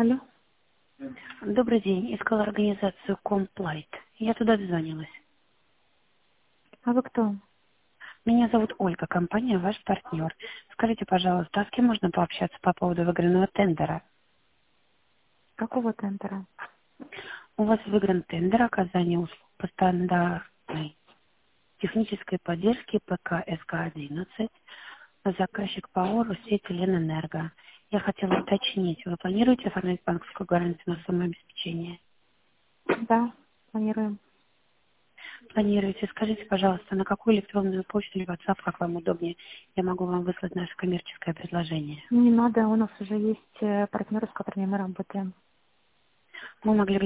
Алло. Добрый день. Искала организацию Комплайт. Я туда дозвонилась. А вы кто? Меня зовут Ольга, компания «Ваш партнер». Скажите, пожалуйста, а с кем можно пообщаться по поводу выигранного тендера? Какого тендера? У вас выигран тендер оказания услуг по стандартной технической поддержке ПК СК-11. Заказчик ПАО «Россеть Ленэнерго». Я хотела уточнить, вы планируете оформить банковскую гарантию на самообеспечение? Да, планируем. Планируете? Скажите, пожалуйста, на какую электронную почту или WhatsApp, как вам удобнее, я могу вам выслать наше коммерческое предложение? Не надо, у нас уже есть партнеры, с которыми мы работаем. Мы могли бы